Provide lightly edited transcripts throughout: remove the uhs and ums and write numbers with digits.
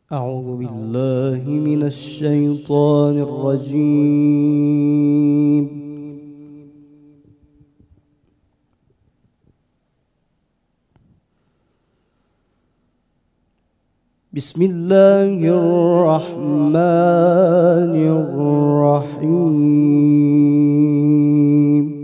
أعوذ بالله من الشيطان الرجيم. بسم الله الرحمن الرحيم.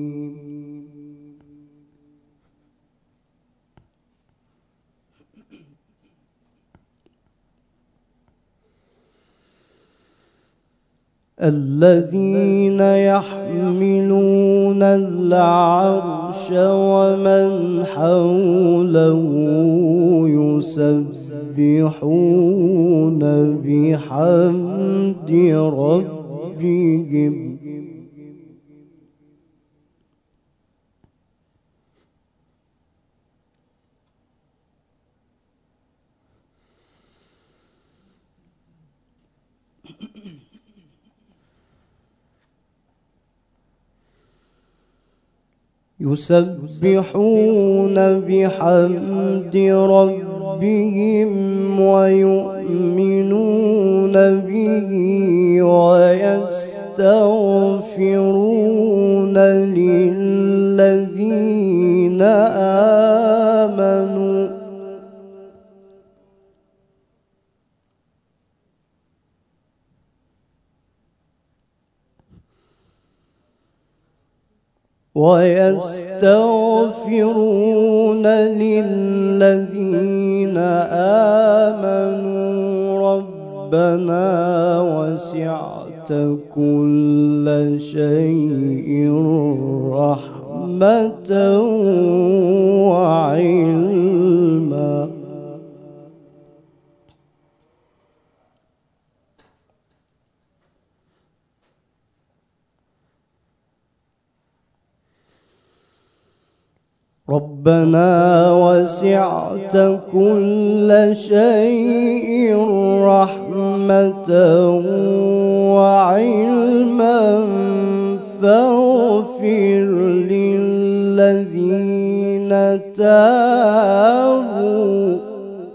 الذين يحملون العرش ومن حوله يسبحون بحمد ربهم ويؤمنون به ويستغفرون للذين آمنوا ربنا وسعت كل شيء رحمة وعلما ربنا وسعت كل شيء رحمة وعلما فاغفر للذين تابوا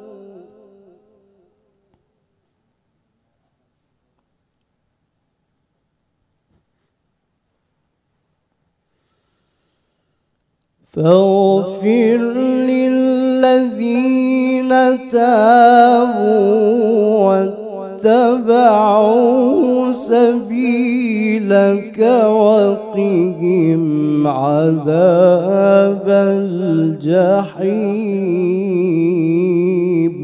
واتبعوا سبيلك وقهم عذاب الجحيم.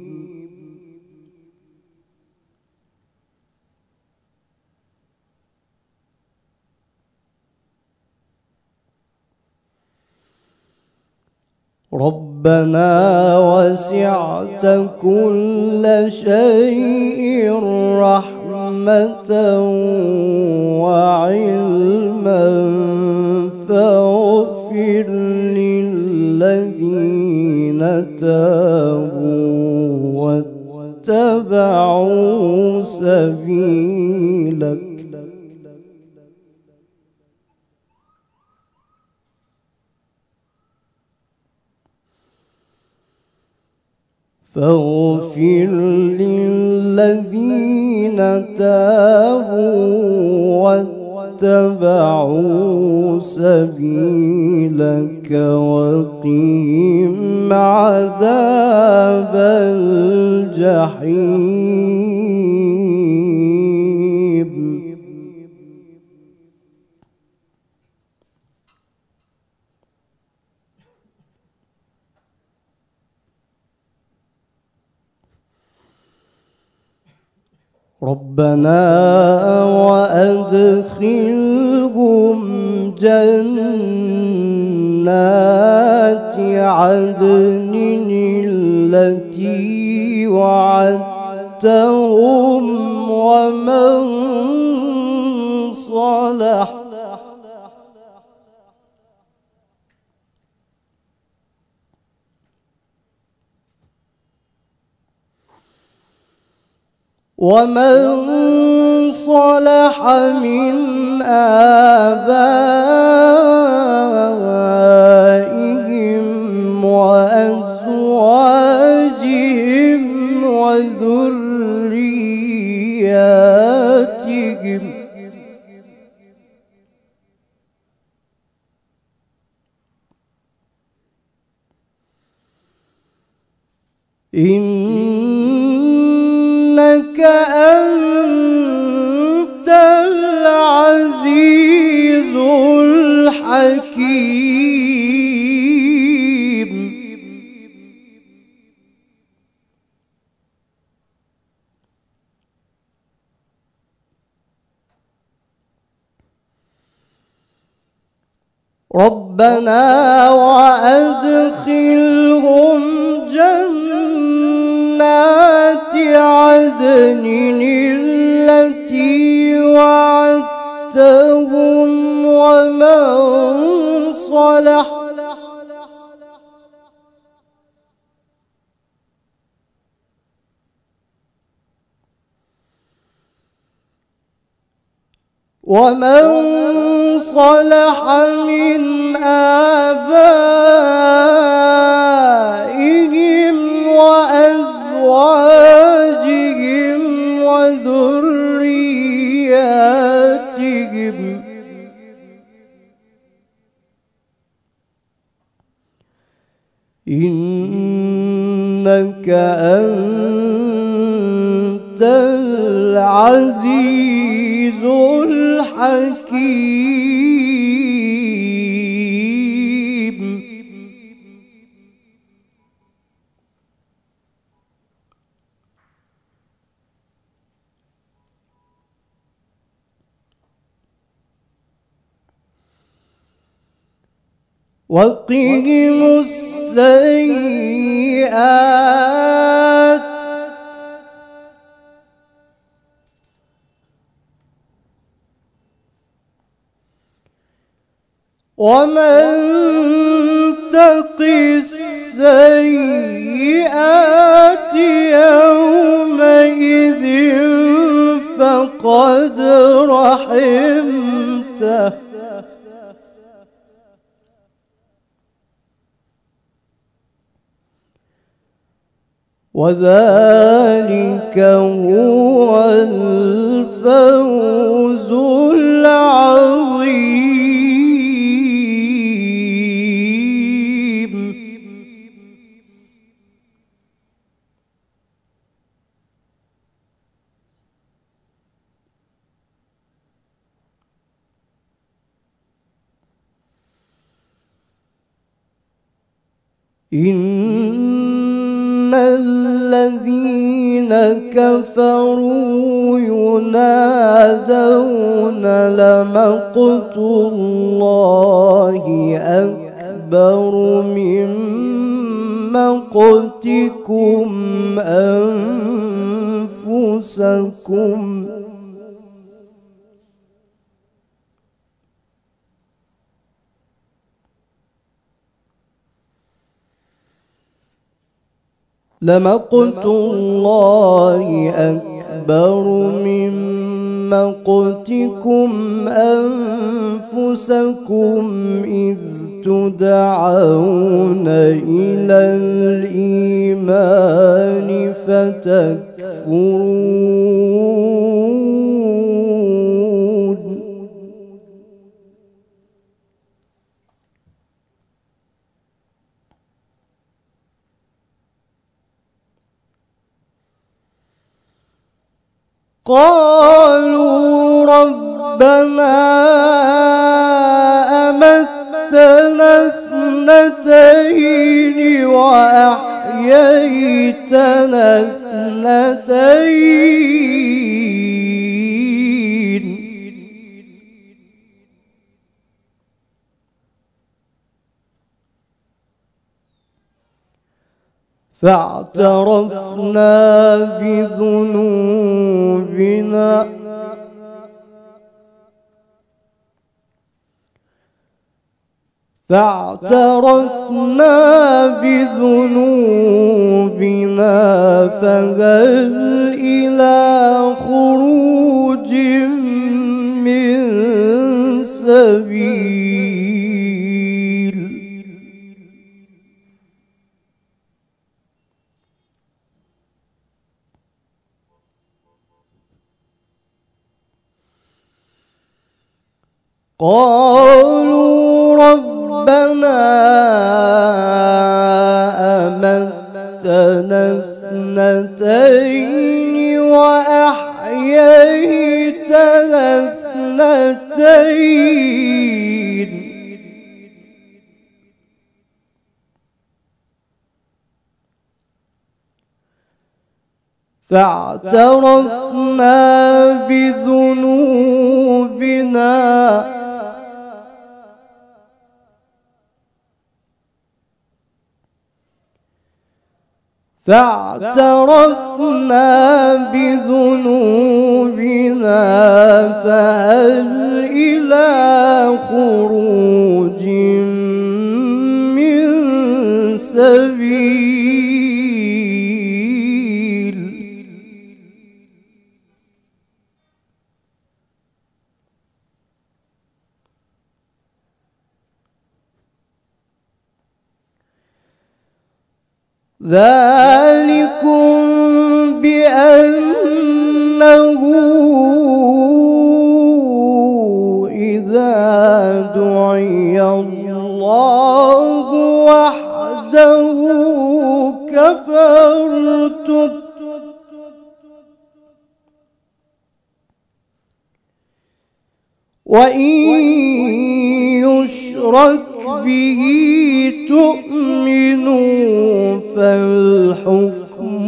ربنا وسعت كل شيء رحمة وعلما فاغفر للذين تابوا واتبعوا سبيلك فاغفر للذين تابوا واتبعوا سبيلك وقهم عذاب الجحيم. ربنا وأدخلهم جنات عدن التي وعدتهم ومن صلح من آبائهم وأزواجهم وذرياتهم إنك أنت العزيز الحكيم. ربنا وأدخلهم جنات عدن التي وعدتهم ومن صلح من آبائهم وأزواجهم وذرياتهم إنك أنت العزيز الحكيم. وقهم السيئات ومن تق السيئات يومئذ فقد رحمته وذلك هو الفوز العظيم. إن الذين كفروا ينادون لمقت الله أكبر من مقتكم أنفسكم لمقت الله أكبر من مقتكم أنفسكم إذ تدعون إلى الإيمان فتكفرون. قالوا ربنا أمتنا اثنتين وأحييتنا اثنتين فاعترفنا بذنوبنا فهل إلى خروج من سبيل. قالوا ربنا أمتنا اثنتين وأحييتنا اثنتين فاعترفنا بذنوبنا فهل إلى خروج من سبيل ذلكم بأنه إذا دعي الله وحده كفرتم وإن يشرك به تؤمنوا فالحكم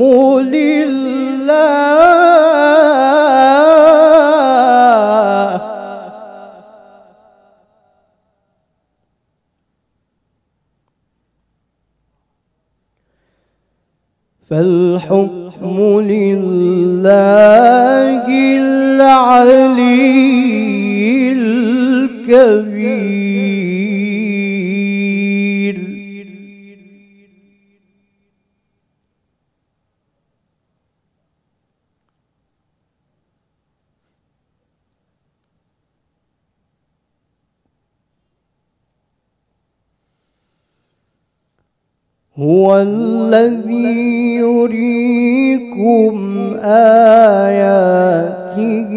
لله العلي الكبير. هو الذي يريكم آياته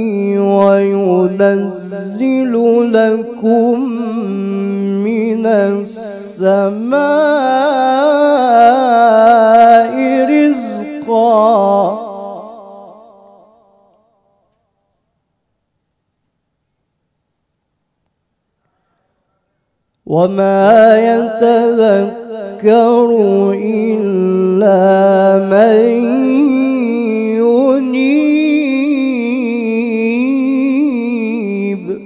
وينزل لكم من السماء رزقا وما يتذكر إلا من ينيب.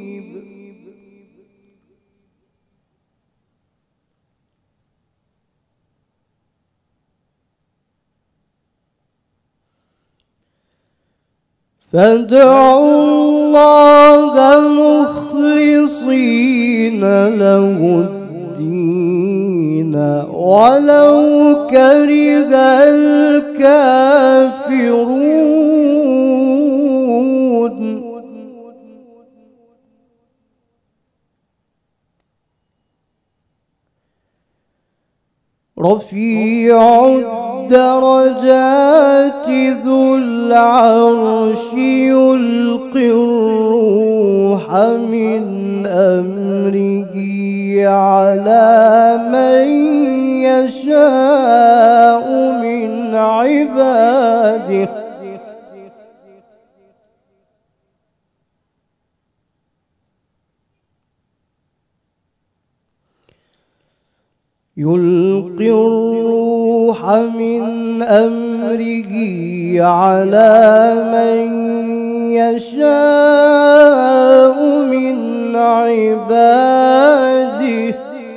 فادعوا الله مخلصين له الدين ولو كره الكافرون. رفيع الدرجات ذو العرش يلقي الروح من أمره على من يشاء من عباده يلقي الروح من أمره على من يشاء من عباده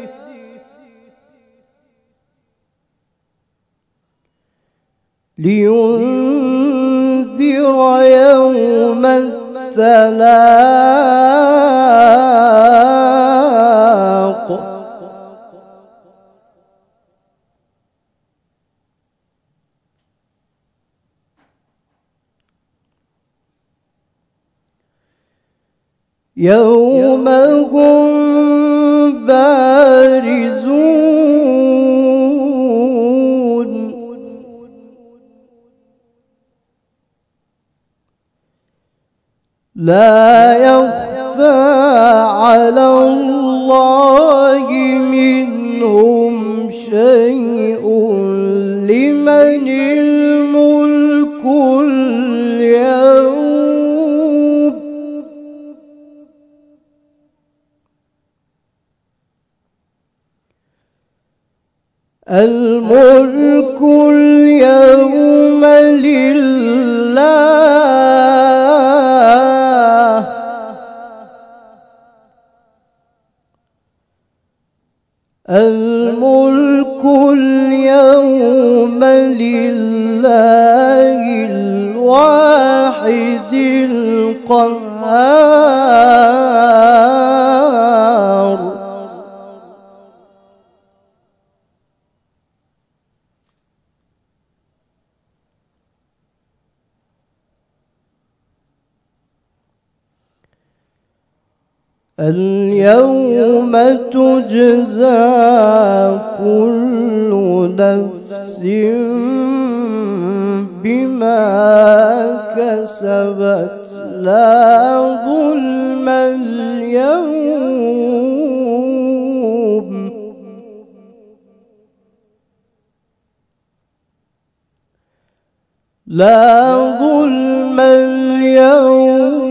لينذر يوم التلاق. يوم هم بارزون لا يخفى على الله منهم شيء لمن الملك اليوم الملك اليوم لله الملك اليوم لله الواحد القهار اليوم تجزى كل نفس بما كسبت لا ظلم اليوم لا ظلم اليوم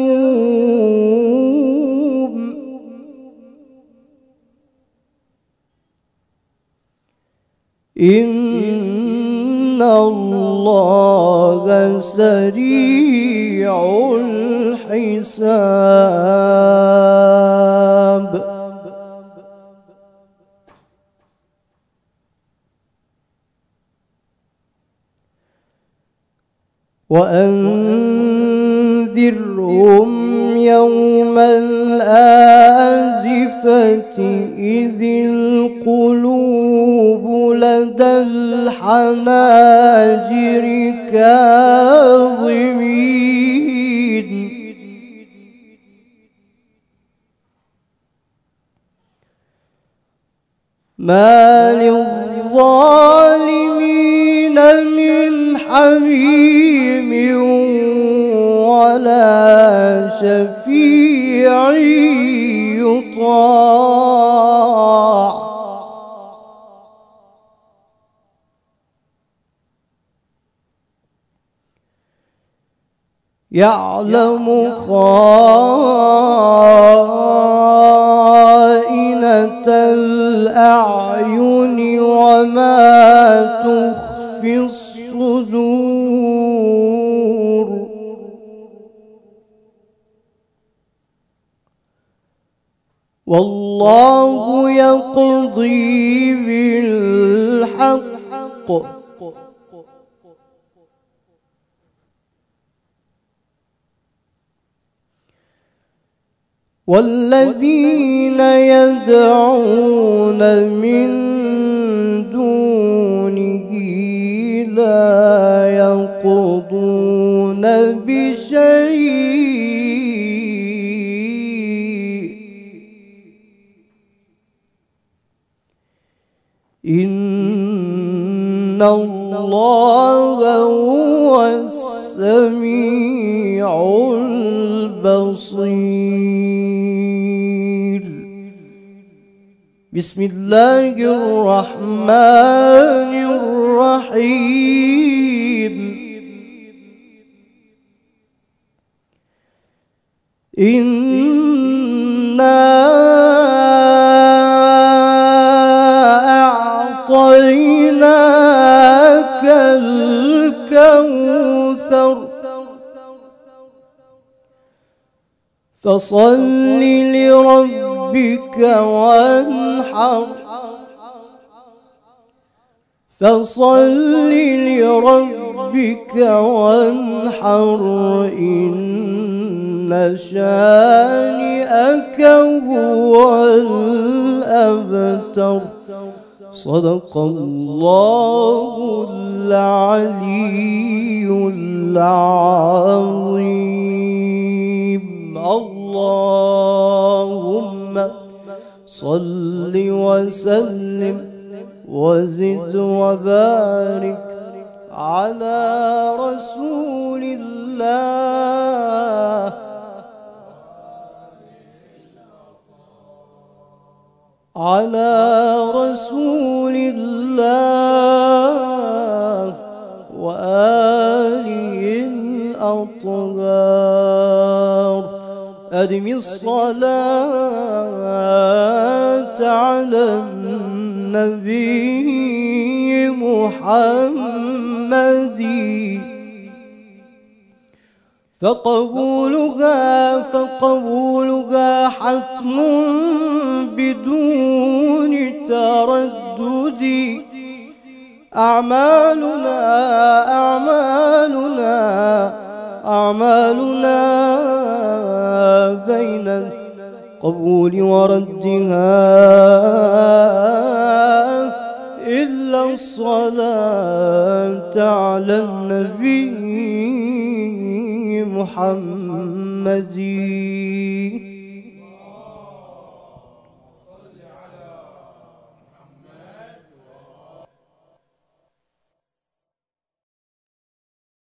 إن الله سريع الحساب وأنذرهم يوم الآزفة إذ القلوب لدى الحناجر كاظمين ما للظالمين من حميم ولا شفيع يطاع يعلم خائنة الأعين وما تخفي الصدور والله يقضي بالحق والذين يدعون من دونه لا يقضون بشيء إن الله هو السميع البصير بسم الله الرحمن الرحيم إنا أعطيناك الكوثر فصل لربك وانحر فصل لربك وانحر إن شانئك هو الأبتر صدق الله العلي العظيم اللهم صل وسلم وزد وبارك على رسول الله على رسول الله وآله الأطهار. أدم الصلاة على النبي محمد فقبولها حتم بدون تردد. أعمالنا بين القبول وردها إلا الصلاة على النبي محمد.